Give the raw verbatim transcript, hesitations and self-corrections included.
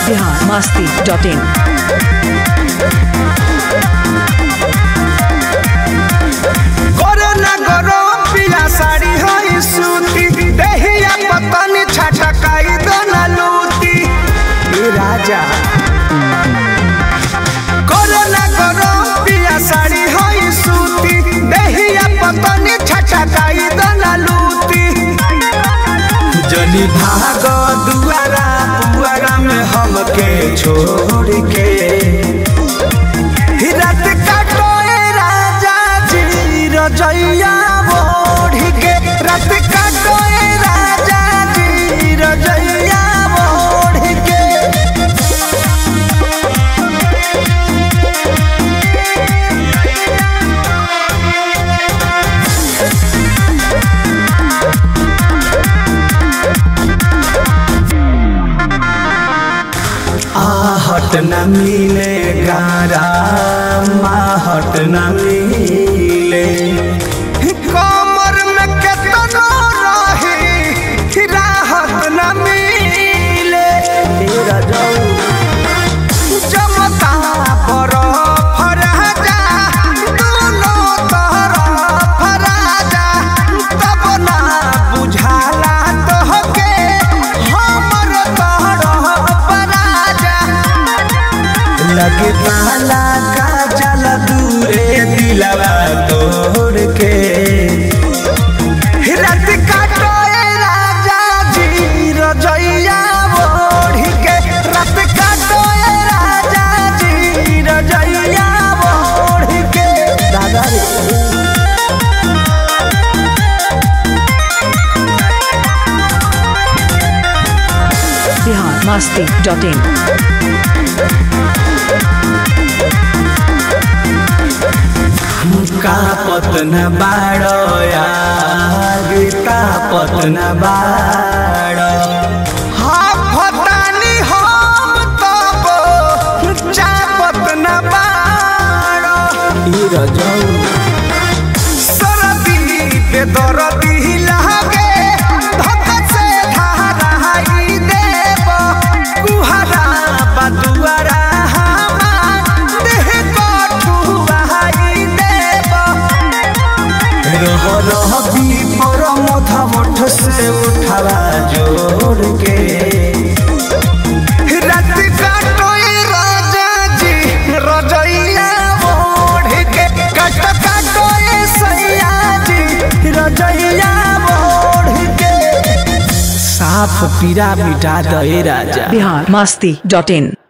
Bihar Masti dot in. करो ना करो पिया साड़ी होई सूती देहिया पतनी छटकाई दो ना लूटी ए राजा। करो ना करो पिया साड़ी होई सूती देहिया पतनी छटकाई दो ना लूटी। जनी भाग दुआरा पुआरा में हमके छोड़ के रात काटो ए राजा जी रजैया मोड़ के। रात काटो ए राजा जी रजैया मोड़ के। आहट न मिले गारा माहट न मिले कमर में केतनो रही राहत न मिले। जमता बरफ राजा दोनों तरफ राजा तब ना बुझाला तोहके हमर तरफ राजा। लगे पाला का जल दूरे दिलवा तोड़ के रात काटो ए राजा जी रजैया मोड़ के। रात काटो ए राजा जी रजैया मोड़ के। दादा रे बिहार मस्ती डॉट इन। का पतन बाड़ो यार का पतन बाड़ो हाँ फतानी हम तब चा पतन बाड़ो। सरदी पे दरदी लागे धक से धाराई देव कुहरा बदुआरा रह रह पर मथा मठ से उठावा जोड़ के रात काटो ए राजा जी रजैया मोड़ के। काट काटो ए सैया जी रजैया मोड़ के। साफ पीरा मिटा दे राजा। बिहार मस्ती डॉट इन।